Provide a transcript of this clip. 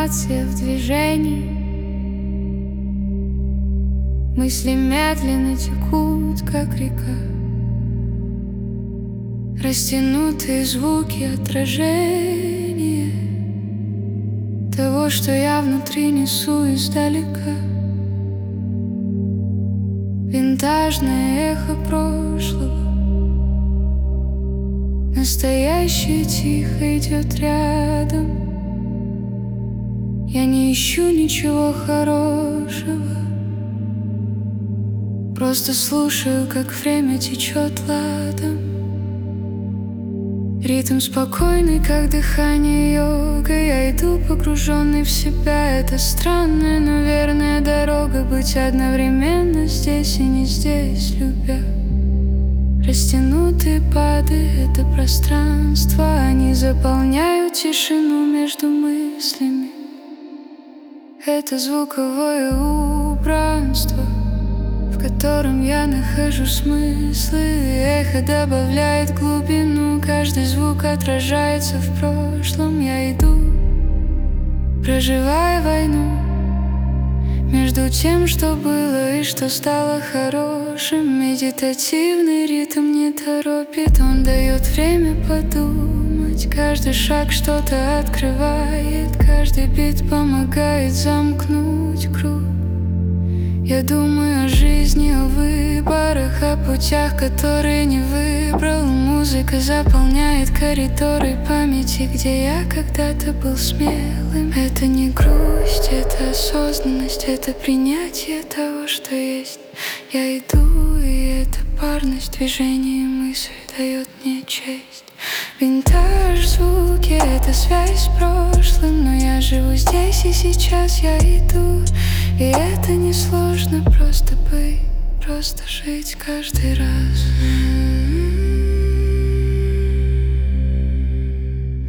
информация в движении. Мысли медленно текут, как река. Растянутые звуки отражения того, что я внутри несу издалека. Винтажное эхо прошлого, настоящее тихо идет рядом. Я не ищу ничего хорошего, просто слушаю, как время течет ладом. Ритм спокойный, как дыхание йога. Я иду погруженный в себя. Это странная, но верная дорога. Быть одновременно здесь и не здесь, любя. Растянутые пады — это пространство. Они заполняют тишину между мыслями. Это звуковое убранство, в котором я нахожу смыслы. Эхо добавляет глубину, каждый звук отражается в прошлом. Я иду, проживая войну между тем, что было и что стало хорошим. Медитативный ритм не торопит, он дает время подумать. Каждый шаг что-то открывает, каждый бит помогает замкнуть круг. Я думаю о жизни, о выборах, о путях, которые не выбрал. Музыка заполняет коридоры памяти, где я когда-то был смелым. Это не грусть, это осознанность, это принятие того, что есть. Я иду, и эта парность движения и мысли дает мне честь. Винтаж звуки — это связь с прошлым, но я живу здесь и сейчас. Я иду, и это не сложно, просто быть, просто жить каждый раз.